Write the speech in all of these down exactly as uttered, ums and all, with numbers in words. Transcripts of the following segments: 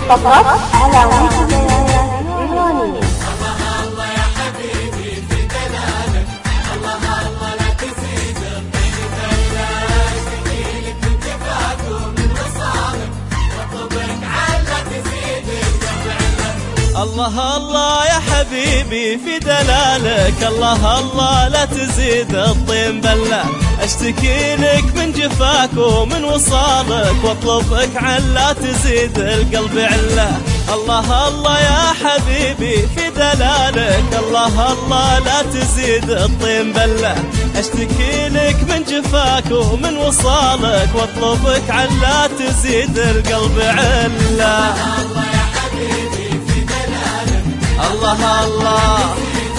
فقط على ويكيبيديا إيراني. الله يا حبيبي في دلالك، الله الله لا تزيد الطين دلالك، اشتكيلك من جفاك ومن وصالك، واطلبك علا تزيد القلب. الله الله يا حبيبي في دلالك، الله الله لا تزيد الطين بلة، اشتكي لك من جفاك ومن وصالك، واطلبك علا تزيد القلب عله. الله الله يا حبيبي في دلالك، الله الله لا تزيد الطين بله، اشتكي لك من جفاك ومن وصالك، واطلبك علا تزيد القلب عله. الله يا حبيبي في دلالك، الله الله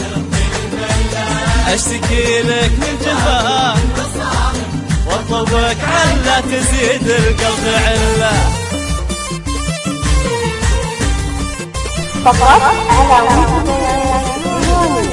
اشتكي لك من جفاك واطلبك علا تزيد القلب عله. فقط على ويكيبيديا إيراني.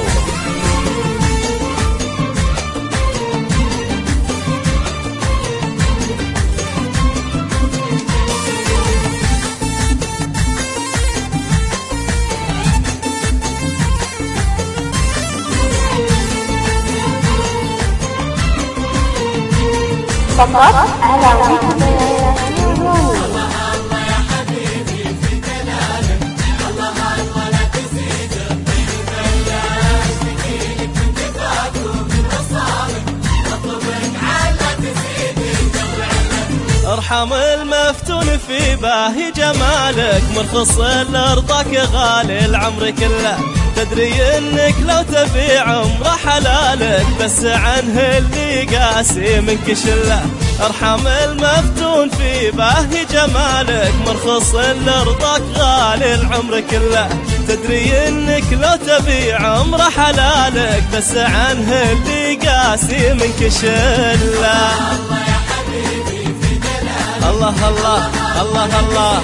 فقط على ويكيبيديا إيراني. الله يا حبيبي في دلالك، الله الله لا تزيد الطين بلة، اشتكي لك من جفاك ومن وصالك، واطلبك علا تزيد القلب عله. ارحم المفتون في باهي جمالك، مرخص لرضاك غالي العمر كله، تدري انك لو تبي عمره حلالك، بس عنه اللي قاسي منك شله. ارحم المفتون في باهي جمالك، مرخص لرضاك غالي العمر كله، تدري انك لو تبي عمره حلالك، بس عنه اللي قاسي منك شله. الله يا حبيبي في دلالك، الله الله الله الله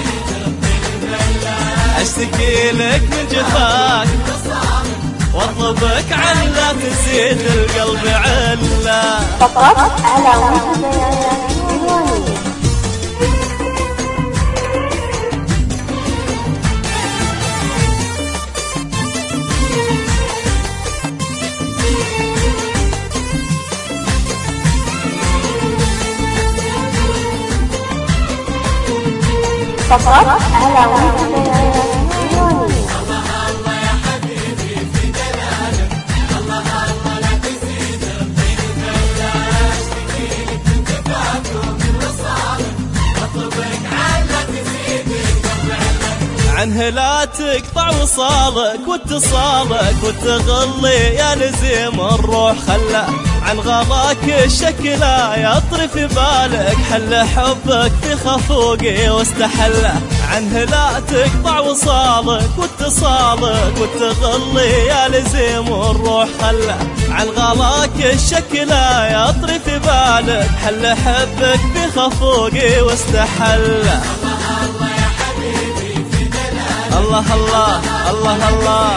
اشتكي لك من جفاك واطلبك علا تزيد القلب علا. فقط على ويكيبيديا إيراني. فقط على ويكيبيديا إيراني. الله يا حبيبي في دلالك، الله الله لا تزيد الطين بلة، اشتكي لك من جفاك ومن وصالك، واطلبك علا تزيد القلب عله. عنه لا تقطع وصالك واتصالك، وتغلي يا لزيم الروح خله، عن غلاك الشك لا يطري في بالك، حل حبك في خفوقي واستحله. عنه لا تقطع وصالك واتصالك، وتغلي يا لزيم الروح خله، عن غلاك الشك لا يطري في بالك، حل حبك في خفوقي واستحله. الله يا حبيبي في دلالك، الله الله الله الله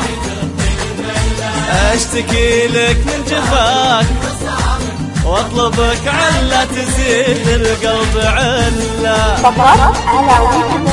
اشتكي لك من جفاك واطلبك علا تزيد القلب علا. فقط على ويكيبيديا